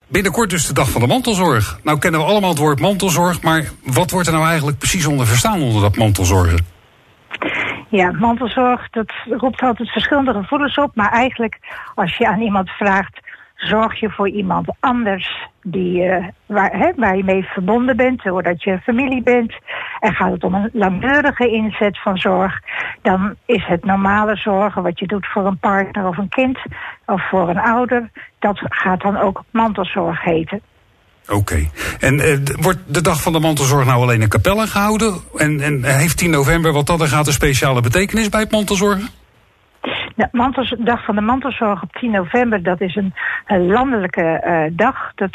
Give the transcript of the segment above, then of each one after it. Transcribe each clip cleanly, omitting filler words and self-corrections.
Binnenkort dus de dag van de mantelzorg. Nou kennen we allemaal het woord mantelzorg, maar wat wordt er nou eigenlijk precies onder verstaan onder dat mantelzorgen? Ja, mantelzorg, dat roept altijd verschillende gevoelens op. Maar eigenlijk, als je aan iemand vraagt, zorg je voor iemand anders waar je mee verbonden bent, doordat je familie bent. En gaat het om een langdurige inzet van zorg, dan is het normale zorgen wat je doet voor een partner of een kind of voor een ouder, dat gaat dan ook mantelzorg heten. Oké. En wordt de dag van de mantelzorg nou alleen in Capelle gehouden? En heeft 10 november wat dat er gaat een speciale betekenis bij het mantelzorgen? De dag van de mantelzorg op 10 november, dat is een landelijke dag. Dat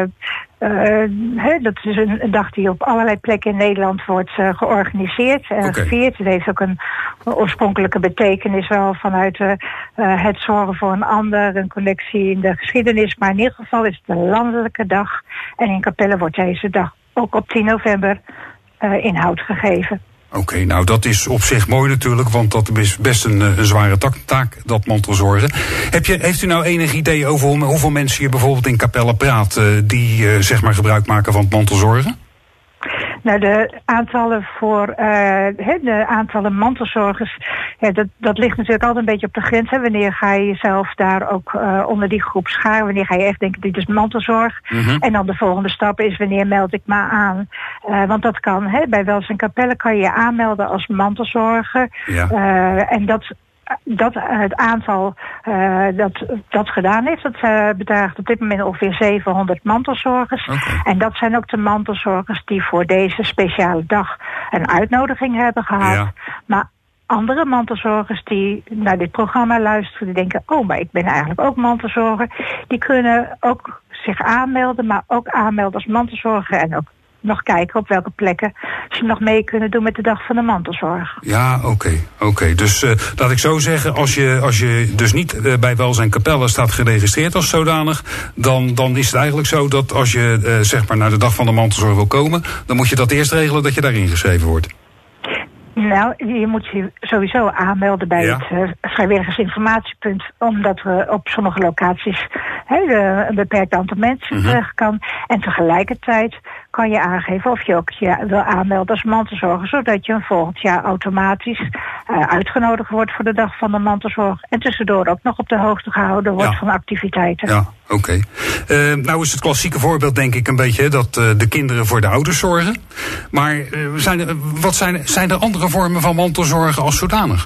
is een dag die op allerlei plekken in Nederland wordt georganiseerd en gevierd. Het heeft ook een oorspronkelijke betekenis wel vanuit het zorgen voor een ander, een connectie in de geschiedenis. Maar in ieder geval is het een landelijke dag. En in Capelle wordt deze dag ook op 10 november inhoud gegeven. Oké, nou dat is op zich mooi natuurlijk, want dat is best een zware taak, dat mantelzorgen. Heeft u nou enig idee over hoeveel mensen je bijvoorbeeld in Capelle praat die zeg maar gebruik maken van het mantelzorgen? Nou, de aantallen mantelzorgers, dat ligt natuurlijk altijd een beetje op de grens. Hè. Wanneer ga je jezelf daar ook onder die groep scharen? Wanneer ga je echt denken, dit is mantelzorg? Mm-hmm. En dan de volgende stap is, wanneer meld ik me aan? Want dat kan, bij Welzijn Capelle kan je je aanmelden als mantelzorger. Ja. En dat het aantal dat gedaan heeft, dat bedraagt op dit moment ongeveer 700 mantelzorgers. Okay. En dat zijn ook de mantelzorgers die voor deze speciale dag een uitnodiging hebben gehad. Ja. Maar andere mantelzorgers die naar dit programma luisteren, die denken, maar ik ben eigenlijk ook mantelzorger. Die kunnen ook zich aanmelden, maar ook aanmelden als mantelzorger en ook nog kijken op welke plekken ze nog mee kunnen doen met de dag van de mantelzorg. Ja, oké. Dus laat ik zo zeggen, als je dus niet bij Welzijn Capelle staat geregistreerd als zodanig, dan is het eigenlijk zo dat als je zeg maar naar de dag van de mantelzorg wil komen, dan moet je dat eerst regelen dat je daar ingeschreven wordt. Nou, je moet je sowieso aanmelden bij het vrijwilligersinformatiepunt, omdat we op sommige locaties een beperkt aantal mensen terecht kan. En tegelijkertijd kan je aangeven of je ook je wil aanmelden als mantelzorger, zodat je volgend jaar automatisch uitgenodigd wordt voor de dag van de mantelzorg. En tussendoor ook nog op de hoogte gehouden wordt van activiteiten. Ja, oké. Nou is het klassieke voorbeeld denk ik een beetje dat de kinderen voor de ouders zorgen. Maar zijn er andere vormen van mantelzorgen als zodanig?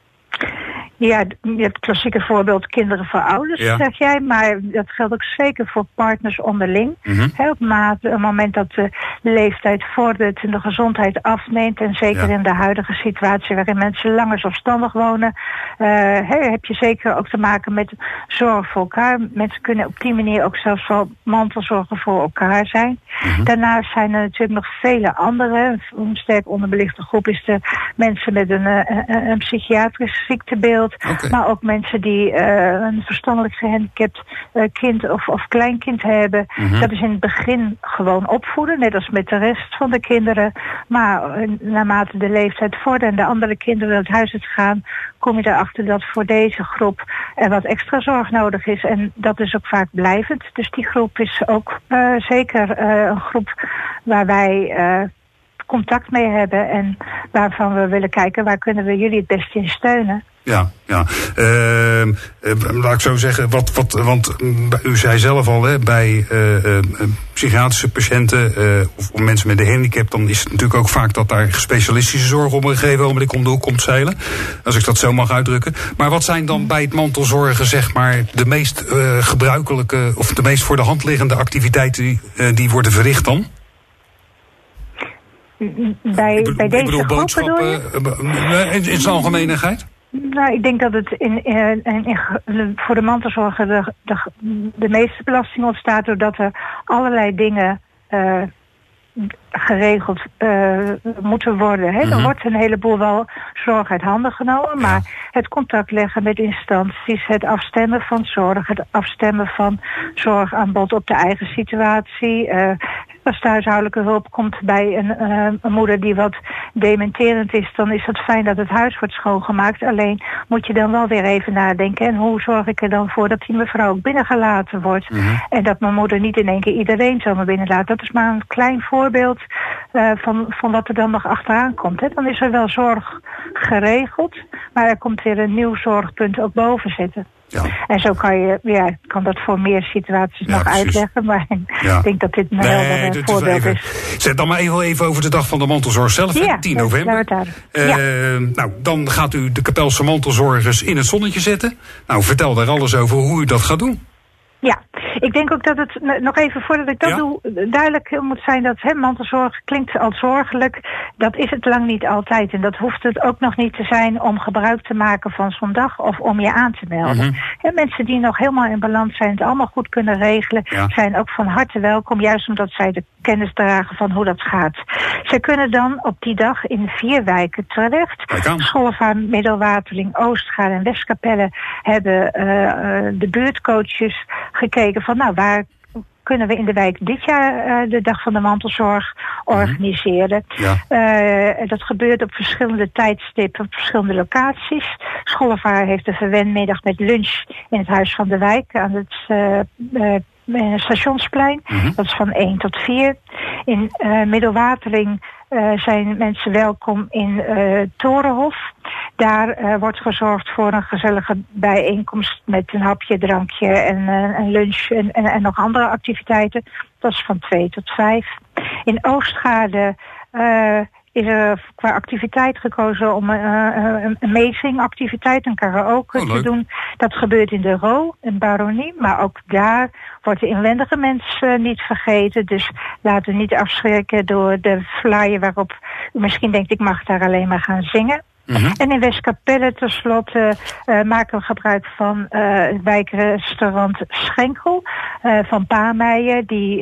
Ja, je hebt het klassieke voorbeeld kinderen voor ouders, zeg jij. Maar dat geldt ook zeker voor partners onderling. Mm-hmm. Op het moment dat de leeftijd vordert en de gezondheid afneemt, en zeker in de huidige situatie waarin mensen langer zelfstandig wonen, heb je zeker ook te maken met zorg voor elkaar. Mensen kunnen op die manier ook zelfs wel mantelzorgen voor elkaar zijn. Mm-hmm. Daarnaast zijn er natuurlijk nog vele andere. Een sterk onderbelichte groep is de mensen met een psychiatrisch ziektebeeld. Okay. Maar ook mensen die een verstandelijk gehandicapt kind of kleinkind hebben. Mm-hmm. Dat is in het begin gewoon opvoeden, net als met de rest van de kinderen. Maar naarmate de leeftijd vordert en de andere kinderen uit huis gaan, kom je erachter dat voor deze groep er wat extra zorg nodig is. En dat is ook vaak blijvend. Dus die groep is ook zeker een groep waar wij contact mee hebben en waarvan we willen kijken, waar kunnen we jullie het beste in steunen. Ja. Laat ik zo zeggen, want u zei zelf al, bij psychiatrische patiënten of mensen met een handicap, dan is het natuurlijk ook vaak dat daar specialistische zorg op een gegeven moment om de hoek komt zeilen. Als ik dat zo mag uitdrukken. Maar wat zijn dan bij het mantelzorgen, zeg maar, de meest gebruikelijke of de meest voor de hand liggende activiteiten die worden verricht dan? Bij deze groep bedoel je? In zijn algemeenheid? Nou, ik denk dat het voor de mantelzorger de meeste belasting ontstaat doordat er allerlei dingen geregeld moeten worden. Hè? Er wordt een heleboel wel zorg uit handen genomen, maar het contact leggen met instanties, het afstemmen van zorg, het afstemmen van zorgaanbod op de eigen situatie. Als de huishoudelijke hulp komt bij een moeder die wat dementerend is, dan is het fijn dat het huis wordt schoongemaakt. Alleen moet je dan wel weer even nadenken. En hoe zorg ik er dan voor dat die mevrouw ook binnengelaten wordt? En dat mijn moeder niet in één keer iedereen zomaar binnenlaat. Dat is maar een klein voorbeeld van wat er dan nog achteraan komt. Hè. Dan is er wel zorg geregeld, maar er komt weer een nieuw zorgpunt ook boven zitten. Ja. En zo kan dat voor meer situaties nog precies uitleggen, maar ik denk dat dit een helder voorbeeld is. Zet dan maar even over de dag van de mantelzorg zelf, 10 november. Nou, dan gaat u de Kapelse mantelzorgers in het zonnetje zetten. Nou, vertel daar alles over hoe u dat gaat doen. Ja, ik denk ook dat het, nog even voordat ik dat doe, duidelijk moet zijn dat mantelzorg klinkt al zorgelijk. Dat is het lang niet altijd. En dat hoeft het ook nog niet te zijn om gebruik te maken van zo'n dag of om je aan te melden. Mensen die nog helemaal in balans zijn, het allemaal goed kunnen regelen, zijn ook van harte welkom. Juist omdat zij de kennis dragen van hoe dat gaat. Zij kunnen dan op die dag in 4 wijken terecht. Schollevaart, Middelwaterling, Oostgaarde en Westkapelle hebben de buurtcoaches gekeken van waar kunnen we in de wijk dit jaar de dag van de mantelzorg organiseren. Dat gebeurt op verschillende tijdstippen, op verschillende locaties. Schollevaart heeft een verwenmiddag met lunch in het Huis van de Wijk aan het Stationsplein. Dat is van 1 tot 4. In Middelwaterling zijn mensen welkom in Torenhof. Daar wordt gezorgd voor een gezellige bijeenkomst met een hapje, drankje en een lunch en nog andere activiteiten. Dat is van 2 tot 5. In Oostgaarde is er qua activiteit gekozen om een meezingactiviteit, een karaoke te doen. Dat gebeurt in de Roo, in Baronie, maar ook daar wordt de inwendige mens niet vergeten. Dus laten we niet afschrikken door de flyer waarop u misschien denkt, ik mag daar alleen maar gaan zingen. En in Westkapelle tenslotte maken we gebruik van het wijkrestaurant Schenkel van Paameijer. Die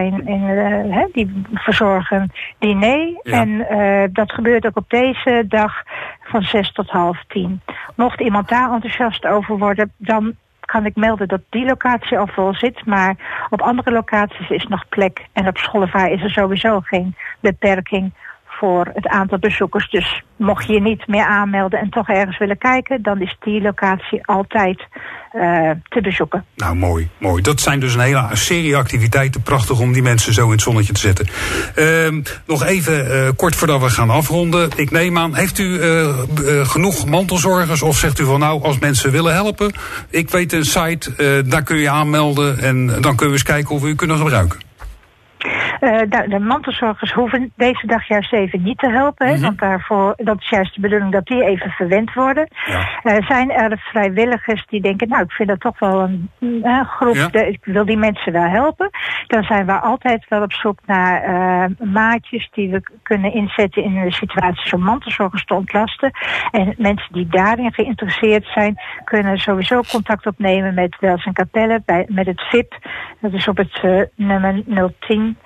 die verzorgen diner. En dat gebeurt ook op deze dag van 6 tot 9:30. Mocht iemand daar enthousiast over worden, dan kan ik melden dat die locatie al vol zit. Maar op andere locaties is nog plek. En op Schollevaart is er sowieso geen beperking voor het aantal bezoekers. Dus mocht je je niet meer aanmelden en toch ergens willen kijken, dan is die locatie altijd te bezoeken. Nou, mooi. Dat zijn dus een hele serie activiteiten. Prachtig om die mensen zo in het zonnetje te zetten. Nog even kort voordat we gaan afronden. Ik neem aan, heeft u genoeg mantelzorgers of zegt u van als mensen willen helpen, ik weet een site, daar kun je aanmelden en dan kunnen we eens kijken of we u kunnen gebruiken. De mantelzorgers hoeven deze dag juist even niet te helpen. Want dat is juist de bedoeling dat die even verwend worden. Zijn er vrijwilligers die denken, ik vind dat toch wel een groep, ik wil die mensen wel helpen. Dan zijn we altijd wel op zoek naar maatjes die we kunnen inzetten in de situatie om mantelzorgers te ontlasten. En mensen die daarin geïnteresseerd zijn, kunnen sowieso contact opnemen met Wels en Kapelle, met het VIP. Dat is op het nummer 010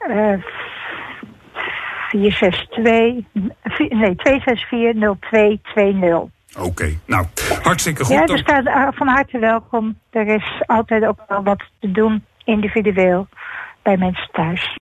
264-0220. Oké, nou, hartstikke goed. Ja, dus van harte welkom. Er is altijd ook wel wat te doen, individueel, bij mensen thuis.